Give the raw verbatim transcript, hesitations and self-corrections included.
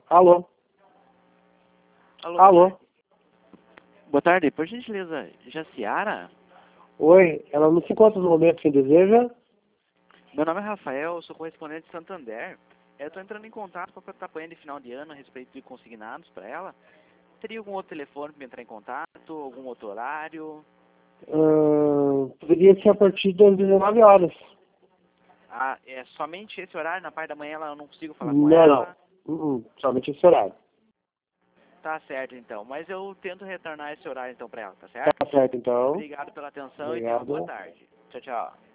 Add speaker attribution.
Speaker 1: Alô?
Speaker 2: Alô?
Speaker 1: Alô?
Speaker 2: Boa tarde, por gentileza, Jaciara?
Speaker 1: Oi, ela não se encontra no momento que deseja?
Speaker 2: Meu nome é Rafael, eu sou correspondente de Santander. Eu estou entrando em contato com a campanha de final de ano a respeito de consignados para ela. Teria algum outro telefone para entrar em contato, algum outro horário?
Speaker 1: Hum, poderia ser a partir das dezenove horas.
Speaker 2: Ah, é somente esse horário? Na parte da manhã ela eu não consigo falar com
Speaker 1: Não,
Speaker 2: ela?
Speaker 1: não. Uh -uh, somente esse horário.
Speaker 2: Tá certo então, mas eu tento retornar esse horário então para ela, tá certo?
Speaker 1: Tá certo, então.
Speaker 2: Obrigado pela atenção e tenha uma boa
Speaker 1: Obrigado.
Speaker 2: tarde. Tchau, tchau.